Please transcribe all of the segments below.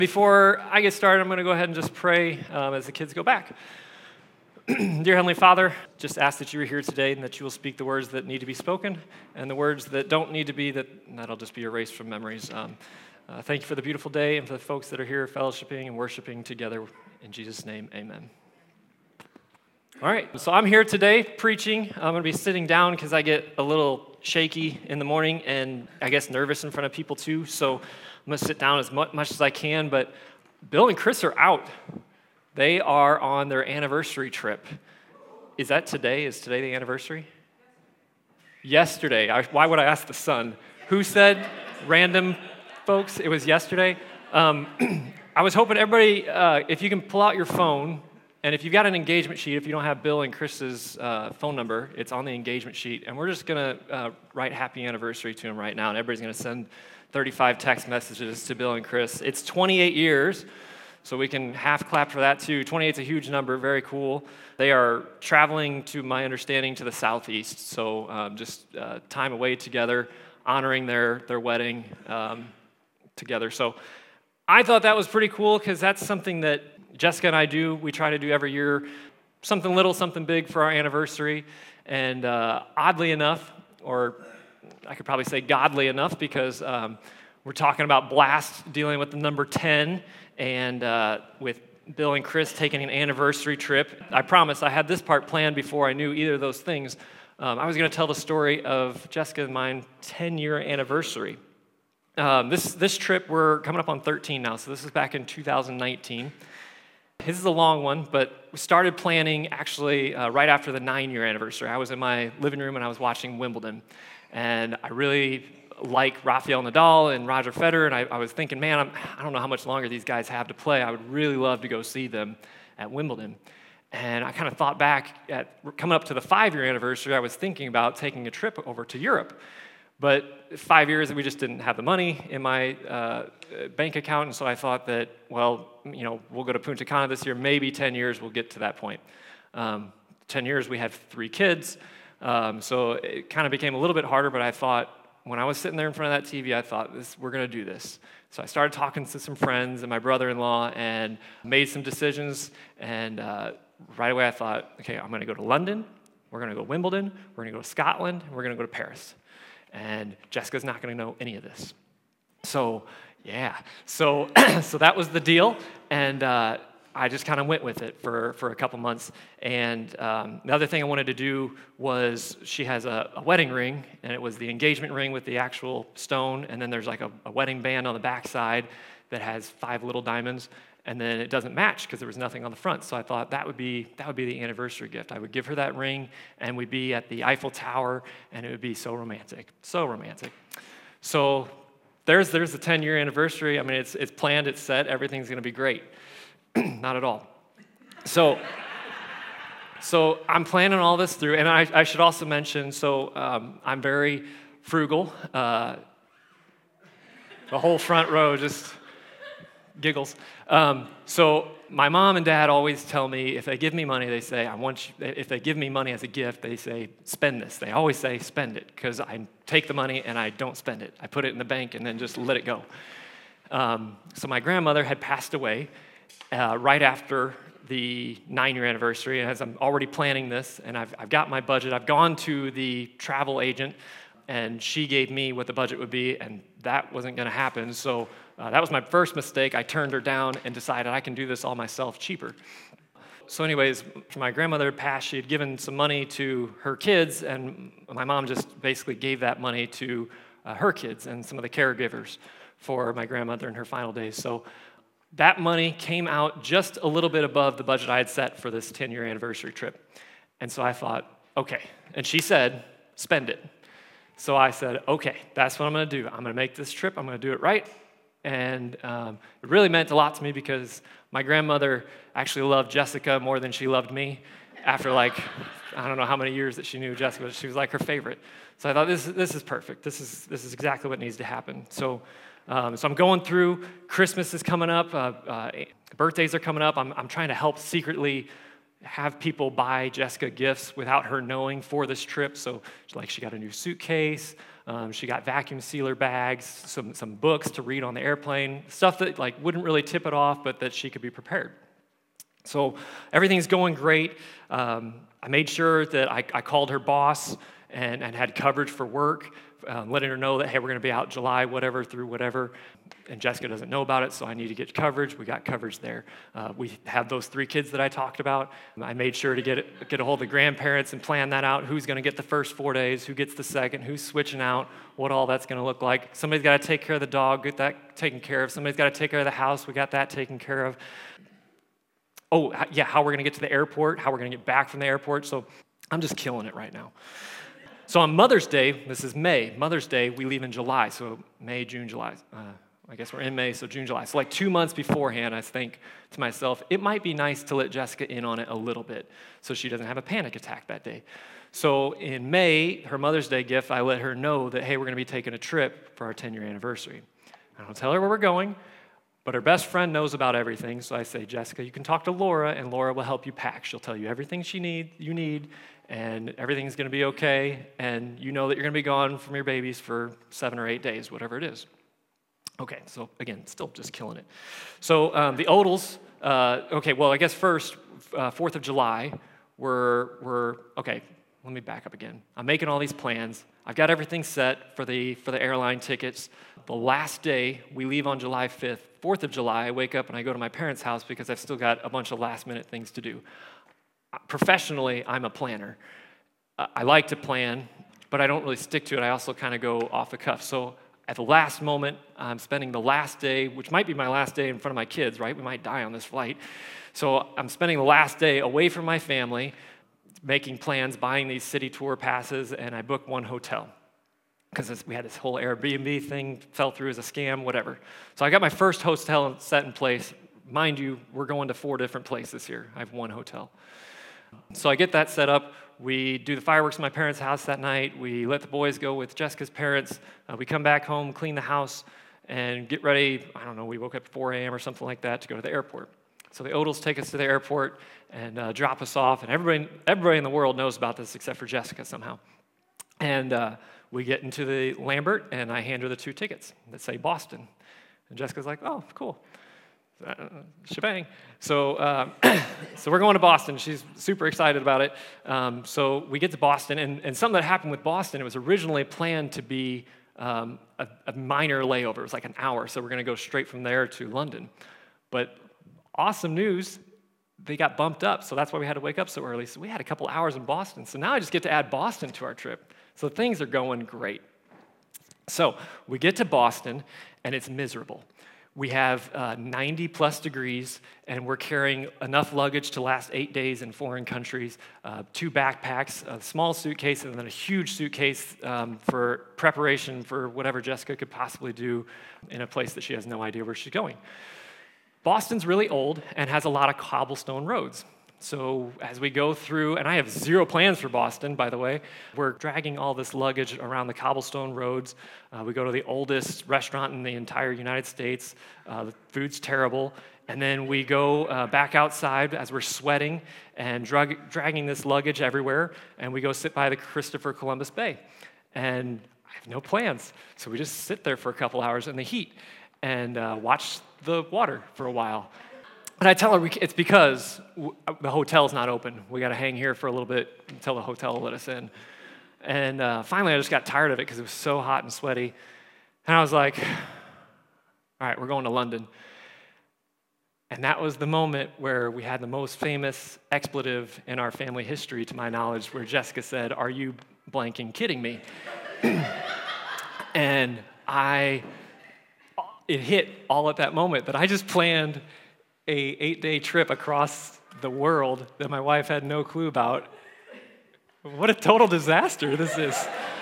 Before I get started, I'm going to go ahead and just pray as the kids go back. Dear Heavenly Father, just ask that you are here today and that you will speak the words that need to be spoken and the words that don't need to be, that'll just be erased from memories. Thank you for the beautiful day and for the folks that are here fellowshipping and worshiping together. In Jesus' name, amen. All right, so I'm here today preaching. I'm going to be sitting down because I get a little shaky in the morning and I guess nervous in front of people too, so I'm going to sit down as much as I can, but Bill and Chris are out. They are on their anniversary trip. Is that today? Is today the anniversary? Yesterday. Why would I ask the son? Who said random folks? It was yesterday. I was hoping everybody, if you can pull out your phone, and if you've got an engagement sheet, if you don't have Bill and Chris's phone number, it's on the engagement sheet, and we're just going to write happy anniversary to them right now, and everybody's going to send 35 text messages to Bill and Chris. It's 28 years, so we can half clap for that too. 28 is a huge number, very cool. They are traveling, to my understanding, to the southeast, so just time away together, honoring their wedding together. So I thought that was pretty cool because that's something that Jessica and I do. We try to do every year, something little, something big for our anniversary. And oddly enough, or I could probably say godly enough, because we're talking about Blast dealing with the number 10 and with Bill and Chris taking an anniversary trip. I promise I had this part planned before I knew either of those things. I was going to tell the story of Jessica and mine 10-year anniversary. This trip, we're coming up on 13 now, so this is back in 2019. This is a long one, but we started planning actually right after the 9-year anniversary. I was in my living room and I was watching Wimbledon, and I really like Rafael Nadal and Roger Federer, and I was thinking, man, I don't know how much longer these guys have to play. I would really love to go see them at Wimbledon. And I kind of thought back at coming up to the 5-year anniversary, I was thinking about taking a trip over to Europe. But 5 years, we just didn't have the money in my bank account, and so I thought that, well, we'll go to Punta Cana this year. Maybe 10 years, we'll get to that point. 10 years, we have 3 kids, so it kind of became a little bit harder, but I thought, when I was sitting there in front of that TV, I thought, we're going to do this. So I started talking to some friends and my brother-in-law and made some decisions, and right away I thought, okay, I'm going to go to London, we're going to go to Wimbledon, we're going to go to Scotland, and we're going to go to Paris. And Jessica's not going to know any of this. So, yeah. So that was the deal, and I just kind of went with it for a couple months. And the other thing I wanted to do was, she has a wedding ring, and it was the engagement ring with the actual stone, and then there's like a wedding band on the backside that has 5 little diamonds, and then it doesn't match because there was nothing on the front. So I thought that would be the anniversary gift. I would give her that ring, and we'd be at the Eiffel Tower, and it would be so romantic, so romantic. So there's the 10-year anniversary. I mean, it's planned, it's set, everything's going to be great. Not at all. So I'm planning all this through, and I should also mention, I'm very frugal. The whole front row just giggles. So my mom and dad always tell me, if they give me money, they say, if they give me money as a gift, they say, spend this. They always say, spend it, because I take the money and I don't spend it. I put it in the bank and then just let it go. So my grandmother had passed away right after the 9-year anniversary, and as I'm already planning this, and I've got my budget, I've gone to the travel agent, and she gave me what the budget would be, and that wasn't going to happen. So that was my first mistake. I turned her down and decided I can do this all myself cheaper. So anyways, my grandmother had passed. She had given some money to her kids, and my mom just basically gave that money to her kids and some of the caregivers for my grandmother in her final days. So that money came out just a little bit above the budget I had set for this 10-year anniversary trip. And so I thought, okay. And she said, spend it. So I said, okay, that's what I'm going to do. I'm going to make this trip. I'm going to do it right. And it really meant a lot to me because my grandmother actually loved Jessica more than she loved me. After I don't know how many years that she knew Jessica, but she was like her favorite. So I thought, this is perfect. This is exactly what needs to happen. So I'm going through. Christmas is coming up. Birthdays are coming up. I'm trying to help secretly have people buy Jessica gifts without her knowing for this trip. So like she got a new suitcase, she got vacuum sealer bags, some books to read on the airplane, stuff that like wouldn't really tip it off, but that she could be prepared. So everything's going great. I made sure that I called her boss and had coverage for work, letting her know that, hey, we're going to be out July, whatever, through whatever. And Jessica doesn't know about it, so I need to get coverage. We got coverage there. We have those 3 kids that I talked about. I made sure to get a hold of the grandparents and plan that out. Who's going to get the first 4 days? Who gets the second? Who's switching out? What all that's going to look like. Somebody's got to take care of the dog, get that taken care of. Somebody's got to take care of the house. We got that taken care of. Oh, yeah, how we're going to get to the airport, how we're going to get back from the airport. So I'm just killing it right now. So on Mother's Day, this is May. Mother's Day, we leave in July. So May, June, July. I guess we're in May, so June, July. So like 2 months beforehand, I think to myself, it might be nice to let Jessica in on it a little bit so she doesn't have a panic attack that day. So in May, her Mother's Day gift, I let her know that, hey, we're going to be taking a trip for our 10-year anniversary. I don't tell her where we're going, but her best friend knows about everything. So I say, Jessica, you can talk to Laura, and Laura will help you pack. She'll tell you everything you need, and everything's going to be okay, and you know that you're going to be gone from your babies for 7 or 8 days, whatever it is. Okay, so again, still just killing it. So the Odals, okay, well, I guess first, 4th of July, we're okay, let me back up again. I'm making all these plans. I've got everything set for the airline tickets. The last day, we leave on July 5th. 4th of July, I wake up and I go to my parents' house because I've still got a bunch of last-minute things to do. Professionally, I'm a planner. I like to plan, but I don't really stick to it. I also kind of go off the cuff. So at the last moment, I'm spending the last day, which might be my last day in front of my kids, right? We might die on this flight. So I'm spending the last day away from my family, making plans, buying these city tour passes, and I booked one hotel because we had this whole Airbnb thing, fell through as a scam, whatever. So I got my first hotel set in place. Mind you, we're going to 4 different places here. I have one hotel. So I get that set up. We do the fireworks in my parents' house that night. We let the boys go with Jessica's parents. We come back home, clean the house, and get ready. I don't know, we woke up at 4 a.m. or something like that to go to the airport. So the Odals take us to the airport and drop us off. And everybody in the world knows about this except for Jessica somehow. And we get into the Lambert, and I hand her the 2 tickets that say Boston. And Jessica's like, oh, cool. Shebang. So we're going to Boston. She's super excited about it. So we get to Boston, and something that happened with Boston, it was originally planned to be a minor layover. It was like an hour, so we're going to go straight from there to London. But awesome news, they got bumped up, so that's why we had to wake up so early. So we had a couple hours in Boston. So now I just get to add Boston to our trip. So things are going great. So we get to Boston, and it's miserable. We have 90-plus degrees, and we're carrying enough luggage to last 8 days in foreign countries, 2 backpacks, a small suitcase, and then a huge suitcase for preparation for whatever Jessica could possibly do in a place that she has no idea where she's going. Boston's really old and has a lot of cobblestone roads. So as we go through, and I have 0 plans for Boston, by the way, we're dragging all this luggage around the cobblestone roads. We go to the oldest restaurant in the entire United States. The food's terrible. And then we go back outside as we're sweating and dragging this luggage everywhere, and we go sit by the Christopher Columbus Bay. And I have no plans. So we just sit there for a couple hours in the heat and watch the water for a while. And I tell her it's because the hotel's not open. We got to hang here for a little bit until the hotel will let us in. And finally, I just got tired of it because it was so hot and sweaty. And I was like, all right, we're going to London. And that was the moment where we had the most famous expletive in our family history, to my knowledge, where Jessica said, "Are you blanking kidding me?" And it hit all at that moment that I just planned a 8-day trip across the world that my wife had no clue about. What a total disaster this is.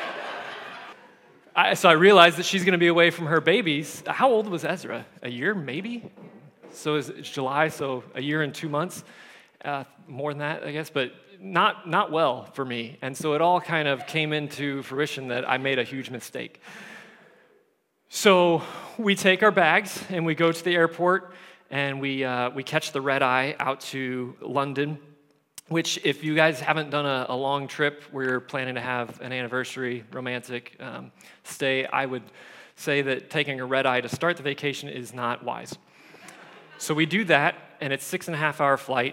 So I realized that she's going to be away from her babies. How old was Ezra? A year, maybe? So it's July, so a year and 2 months. More than that, I guess, but not well for me. And so it all kind of came into fruition that I made a huge mistake. So we take our bags and we go to the airport, and we catch the red eye out to London. which if you guys haven't done a long trip where you're planning to have an anniversary romantic stay, I would say that taking a red eye to start the vacation is not wise. So we do that, and it's 6.5-hour flight,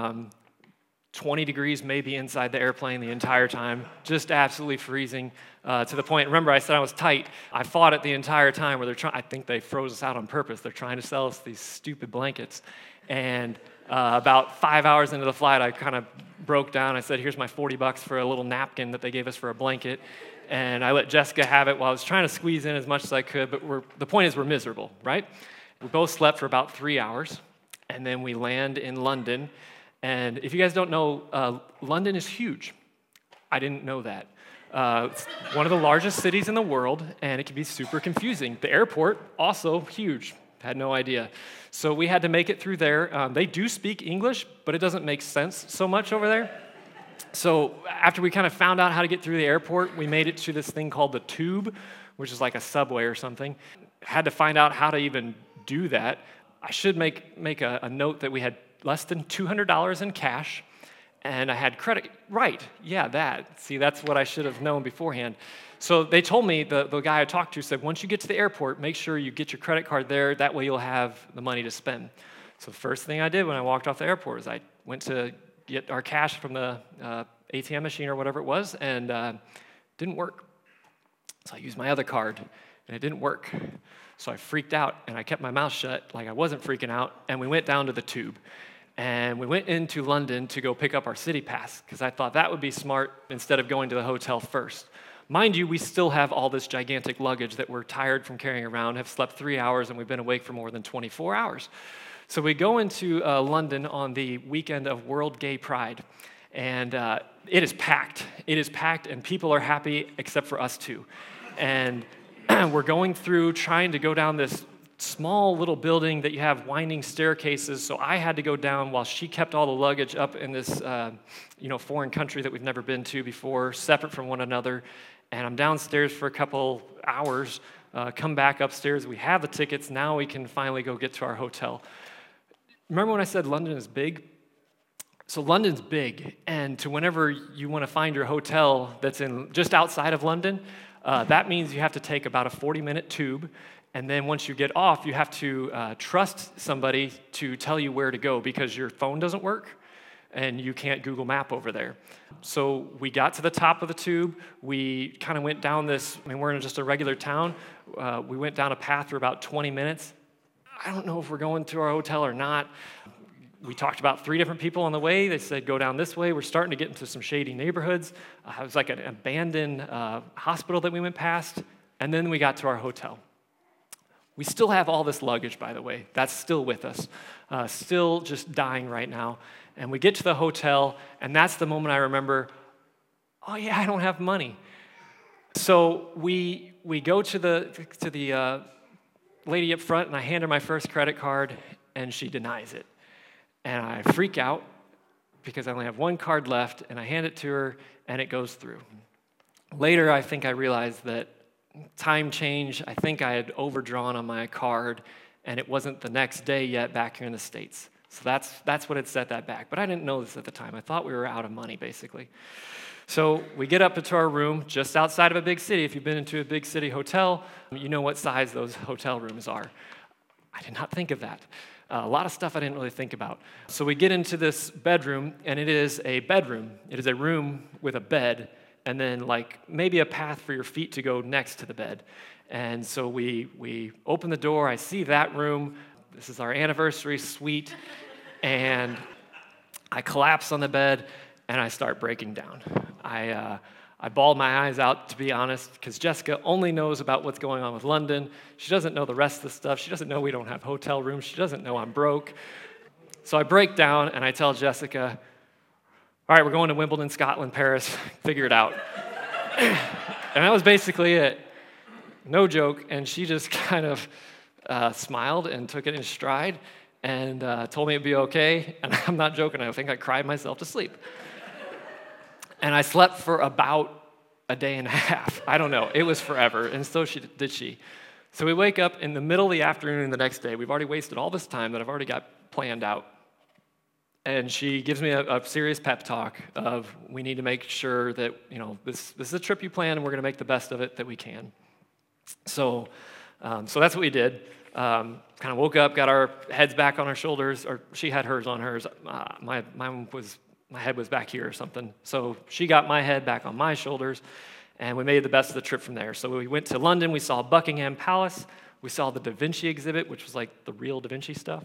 20 degrees maybe inside the airplane the entire time, just absolutely freezing to the point. Remember, I said I was tight. I fought it the entire time where I think they froze us out on purpose. They're trying to sell us these stupid blankets. And about 5 hours into the flight, I kind of broke down. I said, here's my $40 for a little napkin that they gave us for a blanket. And I let Jessica have it while I was trying to squeeze in as much as I could. But the point is we're miserable, right? We both slept for about 3 hours. And then we land in London. And if you guys don't know, London is huge. I didn't know that. It's one of the largest cities in the world, and it can be super confusing. The airport, also huge. Had no idea. So we had to make it through there. They do speak English, but it doesn't make sense so much over there. So after we kind of found out how to get through the airport, we made it to this thing called the Tube, which is like a subway or something. Had to find out how to even do that. I should make a note that we had less than $200 in cash, and I had credit. Right, yeah, that. See, that's what I should have known beforehand. So they told me, the guy I talked to said, once you get to the airport, make sure you get your credit card there. That way you'll have the money to spend. So the first thing I did when I walked off the airport is I went to get our cash from the ATM machine or whatever it was, and it didn't work. So I used my other card, and it didn't work. So I freaked out, and I kept my mouth shut like I wasn't freaking out, and we went down to the Tube. And we went into London to go pick up our city pass, because I thought that would be smart instead of going to the hotel first. Mind you, we still have all this gigantic luggage that we're tired from carrying around, have slept 3 hours, and we've been awake for more than 24 hours. So we go into London on the weekend of World Gay Pride, and it is packed. It is packed, and people are happy except for us two. And we're going through trying to go down this small little building that you have winding staircases, so I had to go down while she kept all the luggage up in this foreign country that we've never been to before, separate from one another. And I'm downstairs for a couple hours, come back upstairs. We have the tickets. Now we can finally go get to our hotel. Remember when I said London is big? So London's big, and to whenever you want to find your hotel that's in just outside of London, that means you have to take about a 40-minute tube, and then once you get off, you have to trust somebody to tell you where to go because your phone doesn't work, and you can't Google Map over there. So we got to the top of the Tube. We kind of went down this, we're in just a regular town. We went down a path for about 20 minutes. I don't know if we're going to our hotel or not. We talked about 3 different people on the way. They said, go down this way. We're starting to get into some shady neighborhoods. It was like an abandoned hospital that we went past. And then we got to our hotel. We still have all this luggage, by the way. That's still with us. Still just dying right now. And we get to the hotel, and that's the moment I remember, oh yeah, I don't have money. So we go to the lady up front, and I hand her my first credit card, and she denies it. And I freak out because I only have one card left, and I hand it to her, and it goes through. Later, I think I realized that time change, I think I had overdrawn on my card, and it wasn't the next day yet back here in the States. So that's what had set that back. But I didn't know this at the time. I thought we were out of money, basically. So we get up into our room just outside of a big city. If you've been into a big city hotel, you know what size those hotel rooms are. I did not think of that. A lot of stuff I didn't really think about. So we get into this bedroom, and it is a bedroom. It is a room with a bed, and then like maybe a path for your feet to go next to the bed. And so we open the door. I see that room. This is our anniversary suite, and I collapse on the bed, and I start breaking down. I bawled my eyes out, to be honest, because Jessica only knows about what's going on with London. She doesn't know the rest of the stuff. She doesn't know we don't have hotel rooms. She doesn't know I'm broke. So I break down, and I tell Jessica, all right, we're going to Wimbledon, Scotland, Paris. Figure it out. And that was basically it. No joke. And she just kind of smiled and took it in stride and told me it'd be okay. And I'm not joking. I think I cried myself to sleep. And I slept for about a day and a half. I don't know. It was forever. And so did she. So we wake up in the middle of the afternoon the next day. We've already wasted all this time that I've already got planned out. And she gives me a serious pep talk of we need to make sure that, this is a trip you plan and we're going to make the best of it that we can. So that's what we did. Kind of woke up, got our heads back on our shoulders, or she had hers on hers. My head was back here or something. So she got my head back on my shoulders, and we made the best of the trip from there. So we went to London. We saw Buckingham Palace. We saw the Da Vinci exhibit, which was like the real Da Vinci stuff.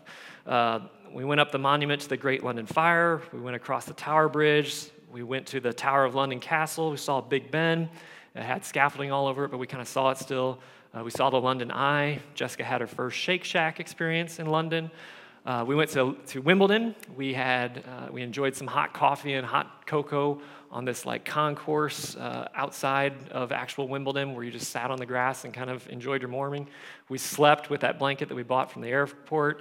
We went up the monument to the Great London Fire. We went across the Tower Bridge. We went to the Tower of London Castle. We saw Big Ben. It had scaffolding all over it, but we kind of saw it still. We saw the London Eye. Jessica had her first Shake Shack experience in London. We went to Wimbledon. We enjoyed some hot coffee and hot cocoa on this like concourse outside of actual Wimbledon, where you just sat on the grass and kind of enjoyed your morning. We slept with that blanket that we bought from the airport.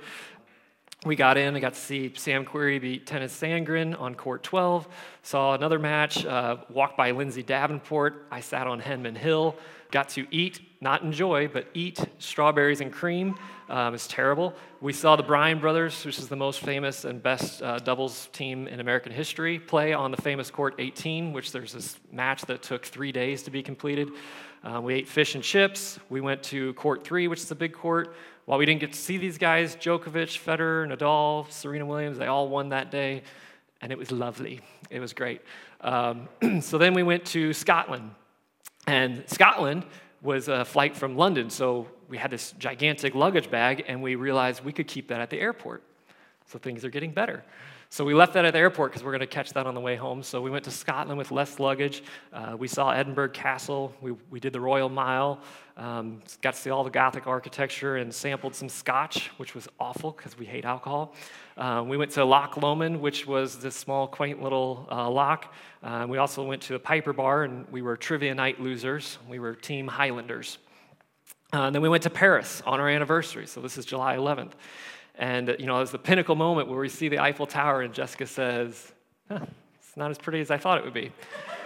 We got in. I got to see Sam Querrey beat Tennis Sandgren on court 12. Saw another match. Walked by Lindsay Davenport. I sat on Henman Hill. Got to eat, not enjoy, but eat strawberries and cream. It's terrible. We saw the Bryan brothers, which is the most famous and best doubles team in American history, play on the famous court 18, which there's this match that took 3 days to be completed. We ate fish and chips. We went to court 3, which is a big court. While we didn't get to see these guys, Djokovic, Federer, Nadal, Serena Williams, they all won that day, and it was lovely. It was great. So then we went to Scotland, and Scotland was a flight from London, so we had this gigantic luggage bag, and we realized we could keep that at the airport. So things are getting better. So we left that at the airport because we're going to catch that on the way home. So we went to Scotland with less luggage. We saw Edinburgh Castle. We did the Royal Mile. Got to see all the Gothic architecture and sampled some scotch, which was awful because we hate alcohol. We went to Loch Lomond, which was this small, quaint little loch. We also went to the Piper Bar, and we were trivia night losers. We were Team Highlanders. Then we went to Paris on our anniversary. So this is July 11th. And, it was the pinnacle moment where we see the Eiffel Tower, and Jessica says, it's not as pretty as I thought it would be.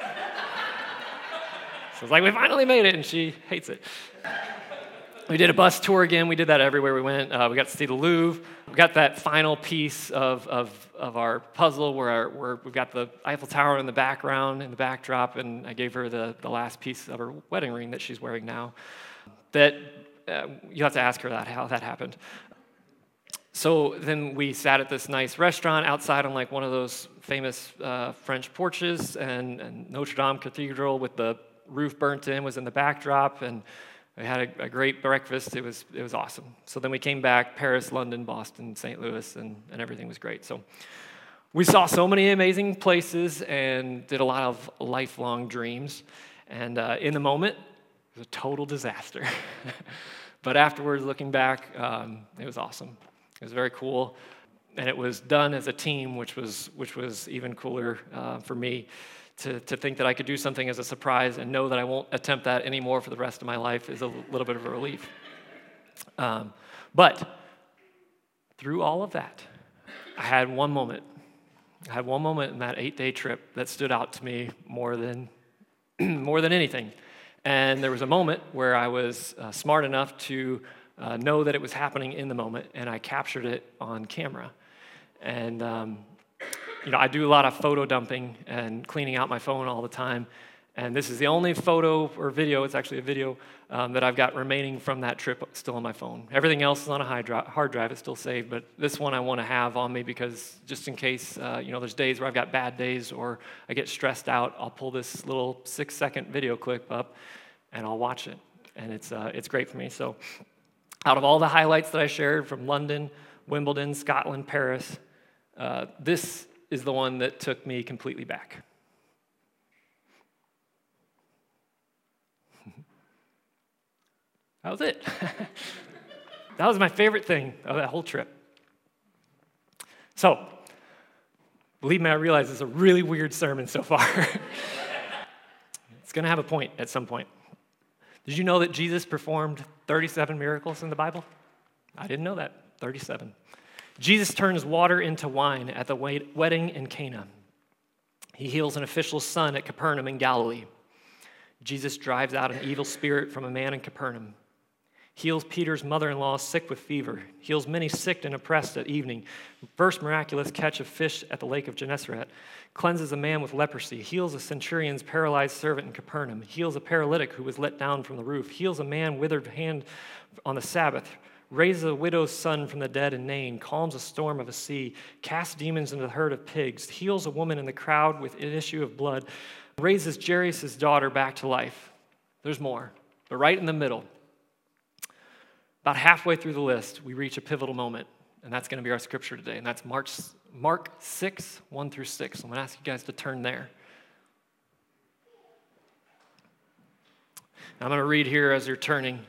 So it's like, we finally made it, and she hates it. We did a bus tour again. We did that everywhere we went. We got to see the Louvre. We got that final piece of our puzzle where we've got the Eiffel Tower in the background, in the backdrop, and I gave her the last piece of her wedding ring that she's wearing now. That you have to ask her how that happened. So then we sat at this nice restaurant outside on like one of those famous French porches, and Notre Dame Cathedral with the roof burnt in was in the backdrop, and we had a great breakfast. It was awesome. So then we came back, Paris, London, Boston, St. Louis, and everything was great. So we saw so many amazing places and did a lot of lifelong dreams. And in the moment, it was a total disaster. But afterwards, looking back, it was awesome. It was very cool, and it was done as a team, which was even cooler for me. To think that I could do something as a surprise and know that I won't attempt that anymore for the rest of my life is a little bit of a relief. But through all of that, I had one moment. I had one moment in that 8-day trip that stood out to me more than anything. And there was a moment where I was smart enough to know that it was happening in the moment, and I captured it on camera. And I do a lot of photo dumping and cleaning out my phone all the time, and this is the only photo or video, it's actually a video, that I've got remaining from that trip still on my phone. Everything else is on a hard drive, it's still saved, but this one I want to have on me because just in case, there's days where I've got bad days or I get stressed out, I'll pull this little 6-second video clip up and I'll watch it, and it's great for me. So out of all the highlights that I shared from London, Wimbledon, Scotland, Paris, this is the one that took me completely back. That was it. That was my favorite thing of that whole trip. So, believe me, I realize it's a really weird sermon so far. It's going to have a point at some point. Did you know that Jesus performed 37 miracles in the Bible? I didn't know that. 37. Jesus turns water into wine at the wedding in Cana. He heals an official's son at Capernaum in Galilee. Jesus drives out an evil spirit from a man in Capernaum. heals Peter's mother-in-law sick with fever, heals many sick and oppressed at evening, first miraculous catch of fish at the lake of Gennesaret, cleanses a man with leprosy, heals a centurion's paralyzed servant in Capernaum, heals a paralytic who was let down from the roof, heals a man withered hand on the Sabbath, raises a widow's son from the dead in Nain, calms a storm of a sea, casts demons into the herd of pigs, heals a woman in the crowd with an issue of blood, raises Jairus' daughter back to life. There's more, but right in the middle, about halfway through the list, we reach a pivotal moment, and that's going to be our scripture today, and that's Mark 6, 1 through 6. I'm going to ask you guys to turn there. I'm going to read here as you're turning.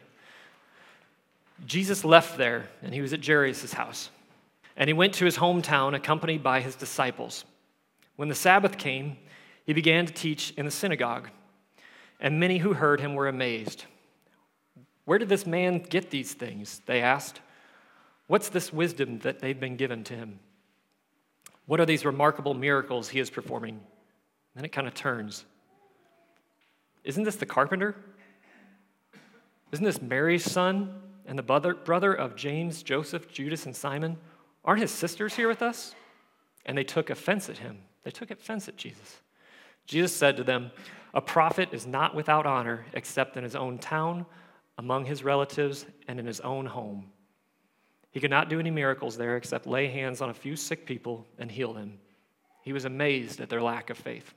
Jesus left there, and he was at Jairus' house, and he went to his hometown accompanied by his disciples. When the Sabbath came, he began to teach in the synagogue, and many who heard him were amazed. Where did this man get these things? They asked. What's this wisdom that they've been given to him? What are these remarkable miracles he is performing? Then it kind of turns. Isn't this the carpenter? Isn't this Mary's son and the brother of James, Joseph, Judas, and Simon? Aren't his sisters here with us? And they took offense at him. They took offense at Jesus. Jesus said to them, a prophet is not without honor except in his own town, among his relatives, and in his own home. He could not do any miracles there except lay hands on a few sick people and heal them. He was amazed at their lack of faith.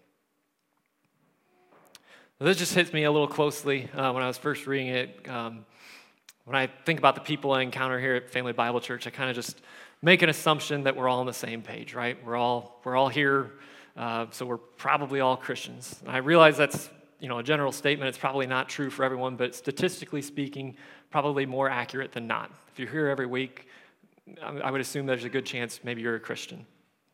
This just hits me a little closely when I was first reading it. When I think about the people I encounter here at Family Bible Church, I kind of just make an assumption that we're all on the same page, right? We're all here, so we're probably all Christians. And I realize that's a general statement. It's probably not true for everyone, but statistically speaking, probably more accurate than not. If you're here every week, I would assume there's a good chance maybe you're a Christian.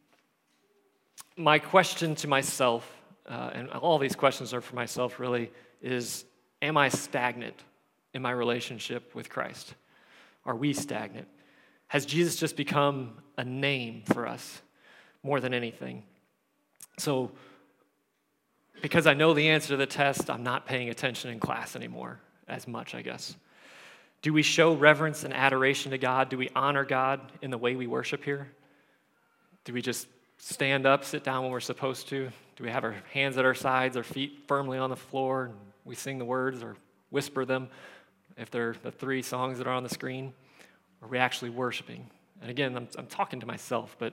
My question to myself, and all these questions are for myself really, is, am I stagnant in my relationship with Christ? Are we stagnant? Has Jesus just become a name for us more than anything? So, because I know the answer to the test, I'm not paying attention in class anymore as much, I guess. Do we show reverence and adoration to God? Do we honor God in the way we worship here? Do we just stand up, sit down when we're supposed to? Do we have our hands at our sides, our feet firmly on the floor, and we sing the words or whisper them if they're the 3 songs that are on the screen? Or are we actually worshiping? And again, I'm talking to myself, but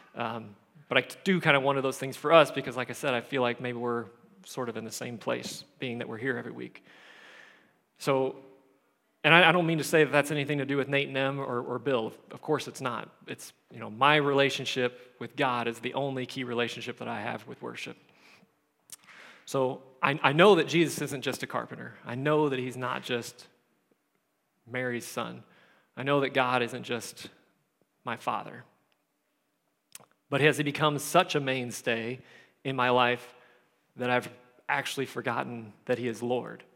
I do kind of one of those things for us because, like I said, I feel like maybe we're sort of in the same place, being that we're here every week. So, and I don't mean to say that that's anything to do with Nate and Em or Bill. Of course it's not. It's, my relationship with God is the only key relationship that I have with worship. So I know that Jesus isn't just a carpenter. I know that he's not just Mary's son. I know that God isn't just my father. But has he become such a mainstay in my life that I've actually forgotten that he is Lord?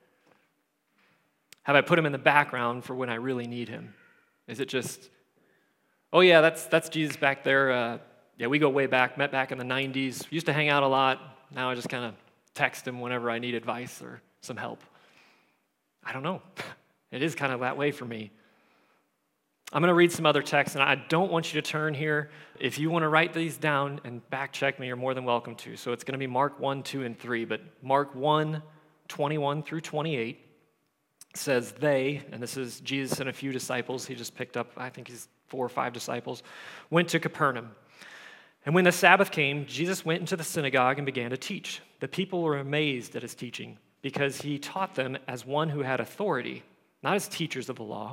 Have I put him in the background for when I really need him? Is it just, oh yeah, that's Jesus back there. We go way back, met back in the 90s, used to hang out a lot. Now I just kind of text him whenever I need advice or some help. I don't know. It is kind of that way for me. I'm going to read some other texts, and I don't want you to turn here. If you want to write these down and back check me, you're more than welcome to. So it's going to be Mark 1, 2, and 3, but Mark 1, 21 through 28 says they, and this is Jesus and a few disciples, he just picked up, I think he's 4 or 5 disciples, went to Capernaum. And when the Sabbath came, Jesus went into the synagogue and began to teach. The people were amazed at his teaching because he taught them as one who had authority, not as teachers of the law.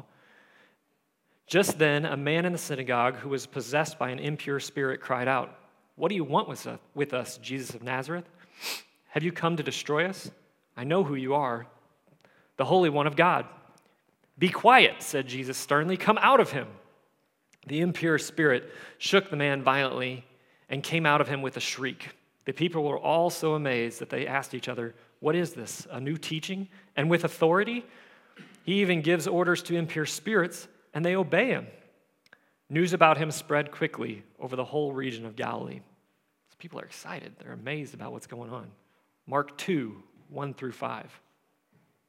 Just then, a man in the synagogue who was possessed by an impure spirit cried out, "What do you want with us, Jesus of Nazareth? Have you come to destroy us? I know who you are, the Holy One of God." "Be quiet," said Jesus sternly. "Come out of him." The impure spirit shook the man violently and came out of him with a shriek. The people were all so amazed that they asked each other, "What is this, a new teaching? And with authority? He even gives orders to impure spirits, and they obey him." News about him spread quickly over the whole region of Galilee. So people are excited. They're amazed about what's going on. Mark 2, 1 through 5.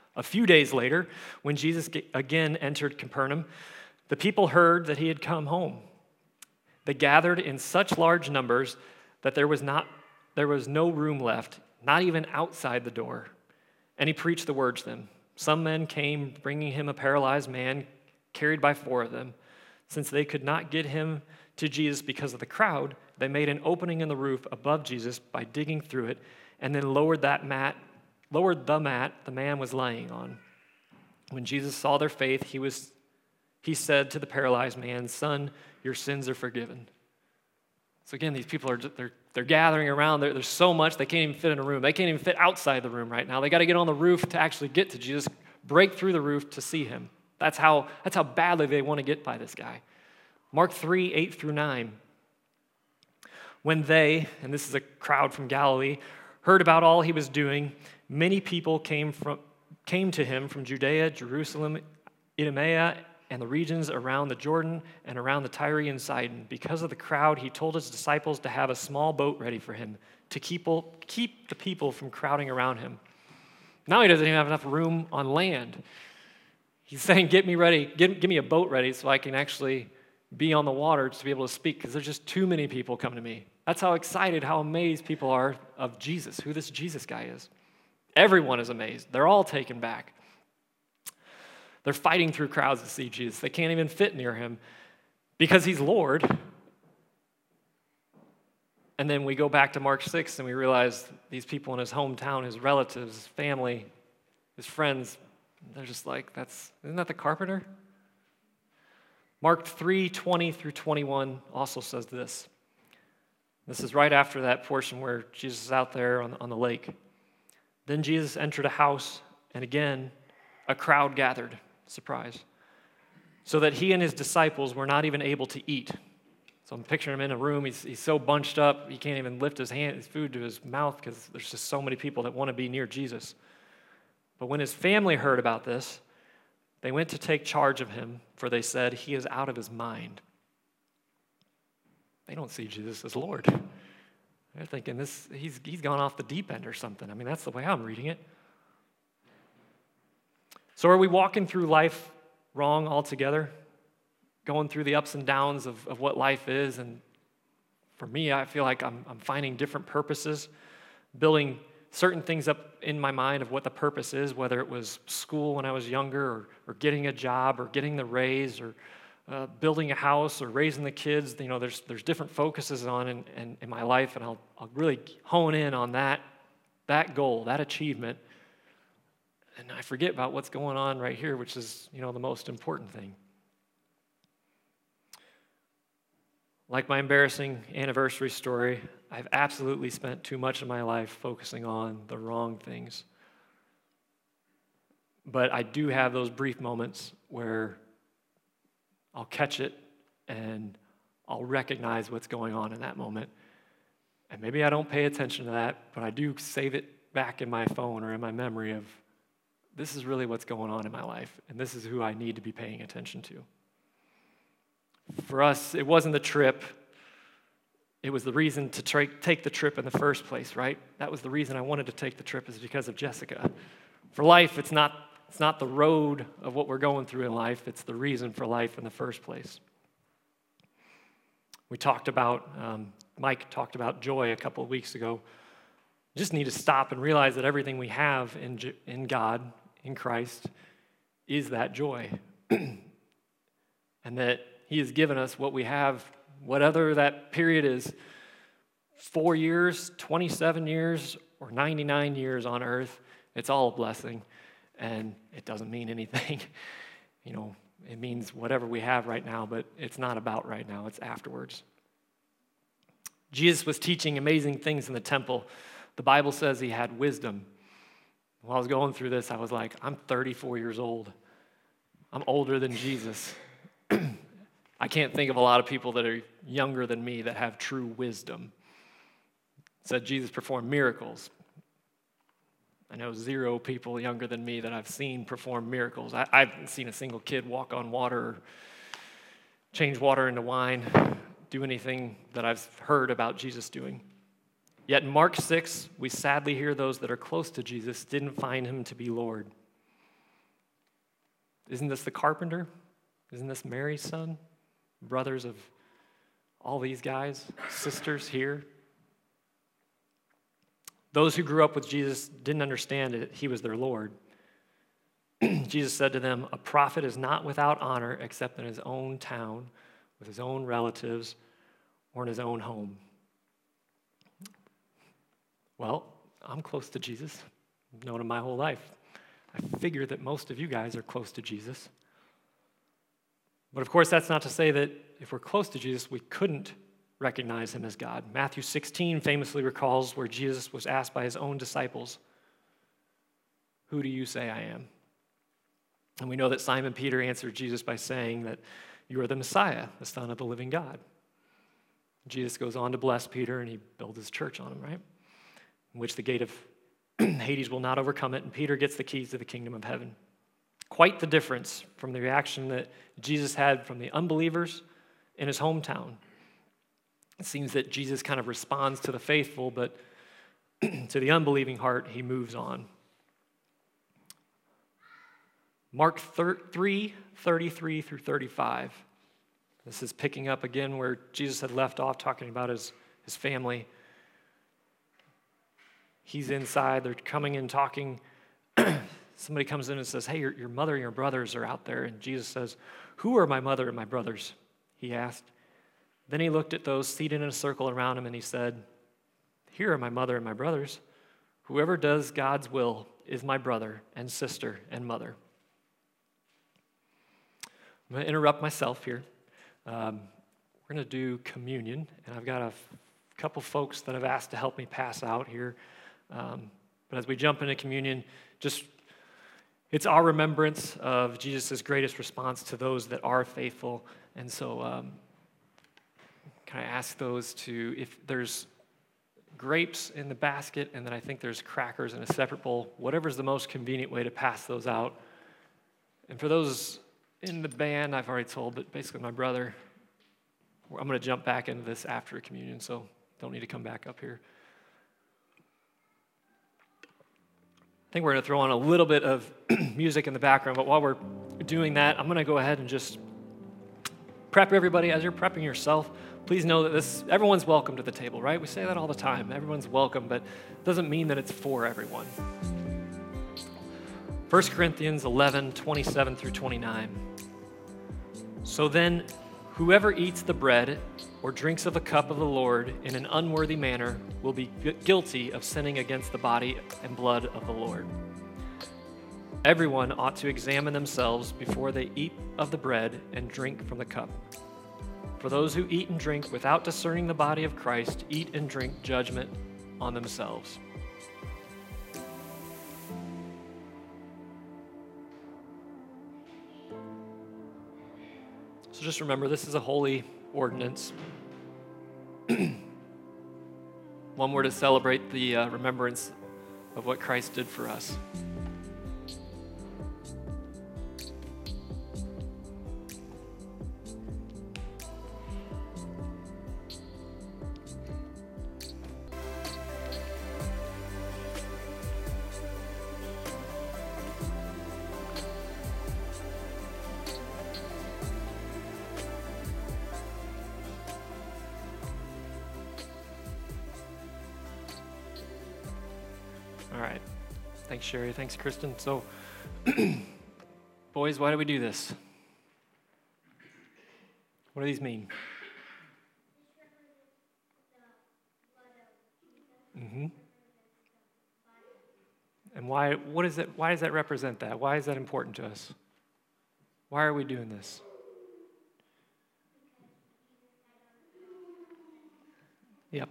A few days later, when Jesus again entered Capernaum, the people heard that he had come home. They gathered in such large numbers that there was no room left, not even outside the door. And he preached the word to them. Some men came, bringing him a paralyzed man, carried by 4 of them. Since they could not get him to Jesus because of the crowd, they made an opening in the roof above Jesus by digging through it, and then lowered the mat the man was lying on. When Jesus saw their faith, he said to the paralyzed man, "Son, your sins are forgiven." So again, these people they're gathering around. There's so much they can't even fit in a room. They can't even fit outside the room right now. They got to get on the roof to actually get to Jesus, break through the roof to see him. That's how badly they want to get by this guy. Mark 3, 8 through 9. When they, and this is a crowd from Galilee, heard about all he was doing, many people came to him from Judea, Jerusalem, Idumea, and the regions around the Jordan and around the Tyre and Sidon. Because of the crowd, he told his disciples to have a small boat ready for him, to keep the people from crowding around him. Now he doesn't even have enough room on land. He's saying, get me ready, give me a boat ready so I can actually be on the water to be able to speak, because there's just too many people coming to me. That's how excited, how amazed people are of Jesus, who this Jesus guy is. Everyone is amazed. They're all taken back. They're fighting through crowds to see Jesus. They can't even fit near him because he's Lord. And then we go back to Mark 6 and we realize these people in his hometown, his relatives, his family, his friends, they're just like, isn't that the carpenter? Mark 3, 20 through 21 also says this. This is right after that portion where Jesus is out there on the lake. Then Jesus entered a house, and again, a crowd gathered. Surprise. So that he and his disciples were not even able to eat. So I'm picturing him in a room. He's so bunched up, he can't even lift his food to his mouth because there's just so many people that want to be near Jesus. But when his family heard about this, they went to take charge of him, for they said, he is out of his mind. They don't see Jesus as Lord. They're thinking he's gone off the deep end or something. I mean, that's the way I'm reading it. So are we walking through life wrong altogether? Going through the ups and downs of what life is? And for me, I feel like I'm finding different purposes, building certain things up in my mind of what the purpose is, whether it was school when I was younger, or getting a job, or getting the raise, or building a house, or raising the kids. You know, there's different focuses on in my life, and I'll really hone in on that goal, that achievement. And I forget about what's going on right here, which is, the most important thing. Like my embarrassing anniversary story, I've absolutely spent too much of my life focusing on the wrong things. But I do have those brief moments where I'll catch it and I'll recognize what's going on in that moment. And maybe I don't pay attention to that, but I do save it back in my phone or in my memory of, this is really what's going on in my life, and this is who I need to be paying attention to. For us, it wasn't the trip. It was the reason to take the trip in the first place, right? That was the reason I wanted to take the trip, is because of Jessica. For life, it's not the road of what we're going through in life. It's the reason for life in the first place. We talked about, Mike talked about joy a couple of weeks ago. We just need to stop and realize that everything we have in God, in Christ, is that joy. And that he has given us what we have, whatever that period is, 4 years, 27 years, or 99 years on earth. It's all a blessing, and it doesn't mean anything. It means whatever we have right now, but it's not about right now. It's afterwards. Jesus was teaching amazing things in the temple. The Bible says he had wisdom. While I was going through this, I was like, I'm 34 years old. I'm older than Jesus. I can't think of a lot of people that are younger than me that have true wisdom. It said Jesus performed miracles. I know 0 people younger than me that I've seen perform miracles. I haven't seen a single kid walk on water, or change water into wine, do anything that I've heard about Jesus doing. Yet in Mark 6, we sadly hear those that are close to Jesus didn't find him to be Lord. Isn't this the carpenter? Isn't this Mary's son? Brothers of all these guys, sisters here? Those who grew up with Jesus didn't understand it. He was their Lord. Jesus said to them, "A prophet is not without honor except in his own town, with his own relatives, or in his own home." Well, I'm close to Jesus. I've known him my whole life. I figure that most of you guys are close to Jesus. But of course, that's not to say that if we're close to Jesus, we couldn't recognize him as God. Matthew 16 famously recalls where Jesus was asked by his own disciples, "Who do you say I am?" And we know that Simon Peter answered Jesus by saying that you are the Messiah, the Son of the living God. Jesus goes on to bless Peter, and he builds his church on him, right? In which the gate of Hades will not overcome it, and Peter gets the keys to the kingdom of heaven. Quite the difference from the reaction that Jesus had from the unbelievers in his hometown. It seems that Jesus kind of responds to the faithful, but to the unbelieving heart, he moves on. Mark 3:33 through 35. This is picking up again where Jesus had left off talking about his family. He's inside, they're coming in talking. Somebody comes in and says, "Hey, your mother and your brothers are out there." And Jesus says, "Who are my mother and my brothers?" he asked. Then he looked at those seated in a circle around him and he said, "Here are my mother and my brothers. Whoever does God's will is my brother and sister and mother." I'm going to interrupt myself here. We're going to do communion, and I've got a couple folks that I've asked to help me pass out here. But as we jump into communion, it's our remembrance of Jesus' greatest response to those that are faithful. And so can I ask those to, if there's grapes in the basket, and then I think there's crackers in a separate bowl, whatever's the most convenient way to pass those out. And for those in the band, I've already told, but basically my brother, I'm going to jump back into this after communion, so don't need to come back up here. I think we're going to throw on a little bit of music in the background, but while we're doing that, I'm going to go ahead and just prep everybody. As you're prepping yourself, please know that everyone's welcome to the table, right? We say that all the time. Everyone's welcome, but it doesn't mean that it's for everyone. 1 Corinthians 11:27 through 29. "So then, whoever eats the bread or drinks of the cup of the Lord in an unworthy manner will be guilty of sinning against the body and blood of the Lord. Everyone ought to examine themselves before they eat of the bread and drink from the cup. For those who eat and drink without discerning the body of Christ eat and drink judgment on themselves." So just remember, this is a holy ordinance. One word to celebrate the remembrance of what Christ did for us. All right. Thanks, Sherry. Thanks, Kristen. So, boys, why do we do this? What do these mean? Mm-hmm. And why does that represent that? Why is that important to us? Why are we doing this? Yep.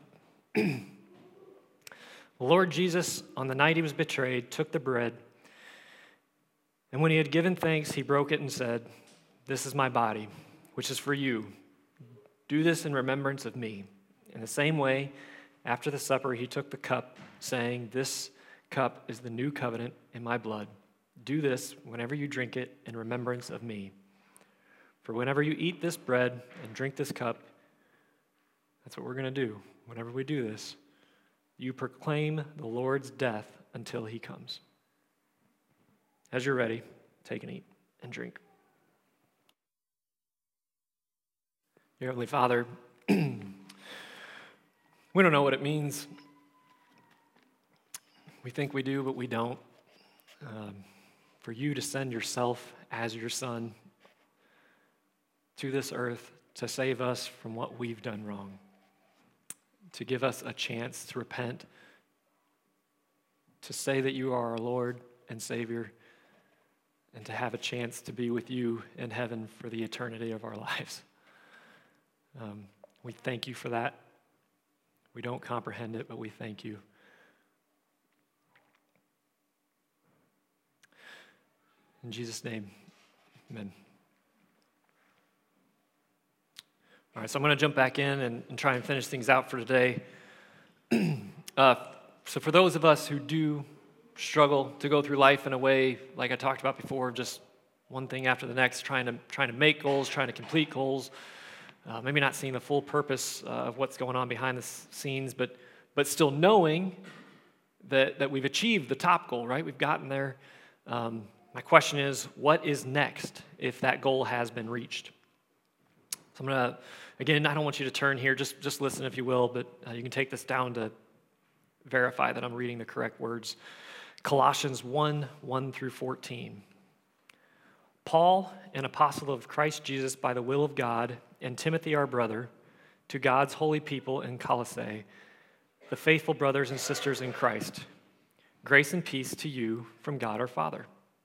The Lord Jesus, on the night he was betrayed, took the bread, and when he had given thanks, he broke it and said, "This is my body, which is for you. Do this in remembrance of me." In the same way, after the supper, he took the cup, saying, "This cup is the new covenant in my blood. Do this whenever you drink it in remembrance of me. For whenever you eat this bread and drink this cup," that's what we're going to do. Whenever we do this, "you proclaim the Lord's death until he comes." As you're ready, take and eat. and drink. Dear Heavenly Father, we don't know what it means. We think we do, but we don't. For you to send yourself as your Son to this earth to save us from what we've done wrong, to give us a chance to repent, to say that you are our Lord and Savior, and to have a chance to be with you in heaven for the eternity of our lives. We thank you for that. We don't comprehend it, but we thank you. In Jesus' name, amen. All right, so I'm going to jump back in and try and finish things out for today. So for those of us who do struggle to go through life in a way, like I talked about before, just one thing after the next, trying to make goals, trying to complete goals, maybe not seeing the full purpose of what's going on behind the scenes, but still knowing that we've achieved the top goal, right? We've gotten there. My question is, what is next if that goal has been reached? So I'm going to, again, I don't want you to turn here. Just listen if you will, but you can take this down to verify that I'm reading the correct words. Colossians 1 through 14. Paul, an apostle of Christ Jesus by the will of God, and Timothy our brother, to God's holy people in Colossae, the faithful brothers and sisters in Christ, grace and peace to you from God our Father.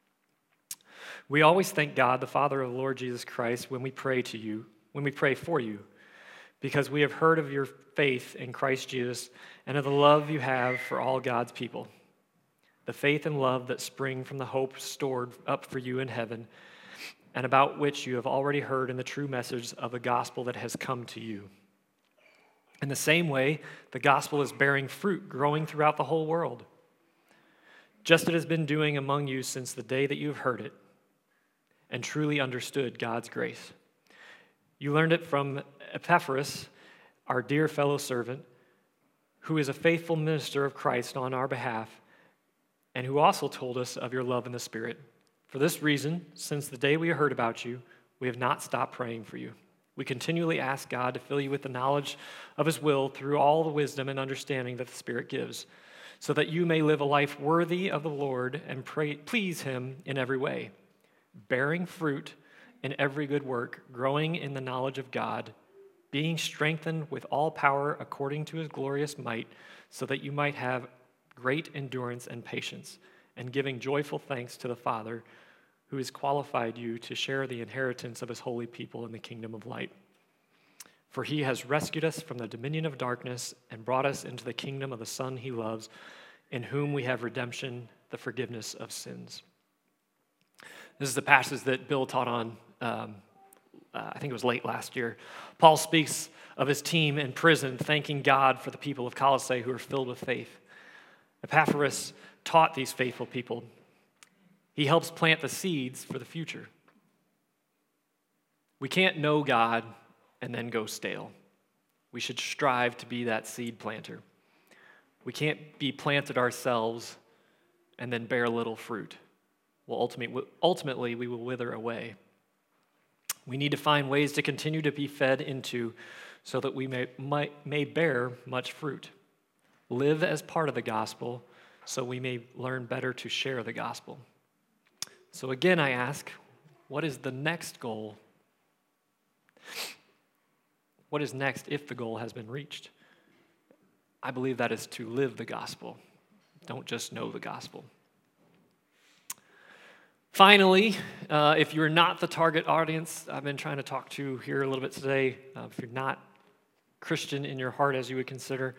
We always thank God, the Father of the Lord Jesus Christ, when we pray for you, because we have heard of your faith in Christ Jesus and of the love you have for all God's people, the faith and love that spring from the hope stored up for you in heaven, and about which you have already heard in the true message of the gospel that has come to you. In the same way, the gospel is bearing fruit, growing throughout the whole world, just as it has been doing among you since the day that you have heard it and truly understood God's grace. You learned it from Epaphras, our dear fellow servant, who is a faithful minister of Christ on our behalf, and who also told us of your love in the Spirit. For this reason, since the day we heard about you, we have not stopped praying for you. We continually ask God to fill you with the knowledge of his will through all the wisdom and understanding that the Spirit gives, so that you may live a life worthy of the Lord and please him in every way, bearing fruit in every good work, growing in the knowledge of God, being strengthened with all power according to his glorious might, so that you might have great endurance and patience, and giving joyful thanks to the Father, who has qualified you to share the inheritance of his holy people in the kingdom of light. For he has rescued us from the dominion of darkness and brought us into the kingdom of the Son he loves, in whom we have redemption, the forgiveness of sins. This is the passage that Bill taught on, I think it was late last year. Paul speaks of his team in prison, thanking God for the people of Colossae who are filled with faith. Epaphras taught these faithful people. He helps plant the seeds for the future. We can't know God and then go stale. We should strive to be that seed planter. We can't be planted ourselves and then bear little fruit. Well, ultimately, we will wither away. We need to find ways to continue to be fed into so that we may bear much fruit. Live as part of the gospel so we may learn better to share the gospel. So again, I ask, what is the next goal? What is next if the goal has been reached? I believe that is to live the gospel. Don't just know the gospel. Finally, if you're not the target audience I've been trying to talk to here a little bit today, if you're not Christian in your heart as you would consider,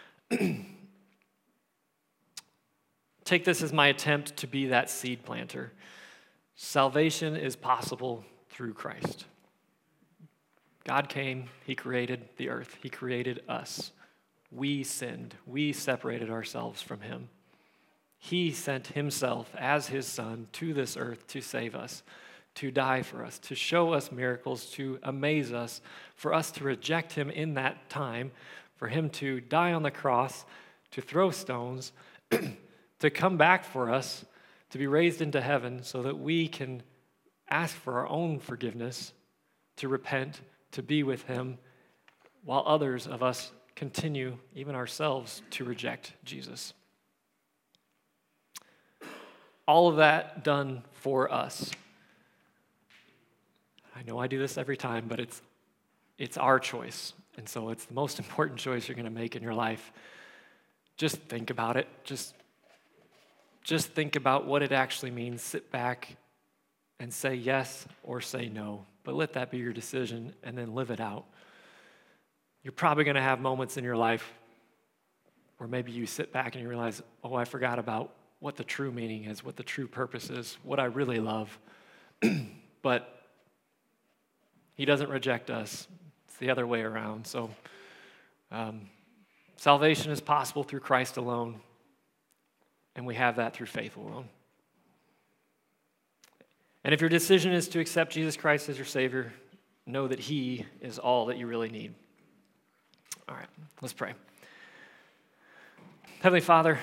take this as my attempt to be that seed planter. Salvation is possible through Christ. God came, he created the earth, he created us. We sinned, we separated ourselves from him. He sent himself as his son to this earth to save us, to die for us, to show us miracles, to amaze us, for us to reject him in that time, for him to die on the cross, to throw stones, to come back for us, to be raised into heaven so that we can ask for our own forgiveness, to repent, to be with him, while others of us continue, even ourselves, to reject Jesus. All of that done for us. I know I do this every time, but it's our choice. And so it's the most important choice you're going to make in your life. Just think about it. Just think about what it actually means. Sit back and say yes or say no. But let that be your decision and then live it out. You're probably going to have moments in your life where maybe you sit back and you realize, oh, I forgot about what the true meaning is, what the true purpose is, what I really love. But he doesn't reject us. It's the other way around. So salvation is possible through Christ alone, and we have that through faith alone. And if your decision is to accept Jesus Christ as your Savior, know that he is all that you really need. All right, let's pray. Heavenly Father,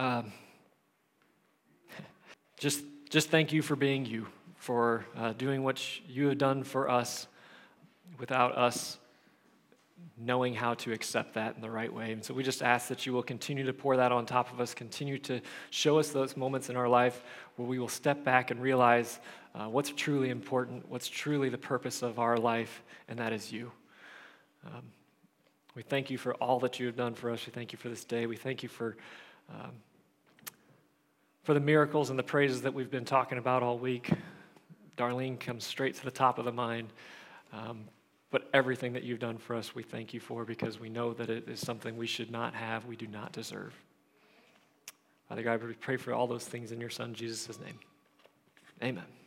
just thank you for being you, for doing what you have done for us without us knowing how to accept that in the right way. And so we just ask that you will continue to pour that on top of us, continue to show us those moments in our life where we will step back and realize what's truly important, what's truly the purpose of our life, and that is you. We thank you for all that you have done for us. We thank you for this day. We thank you for the miracles and the praises that we've been talking about all week. Darlene comes straight to the top of the mind. But everything that you've done for us, we thank you for, because we know that it is something we should not have, we do not deserve. Father God, we pray for all those things in your Son, Jesus' name. Amen.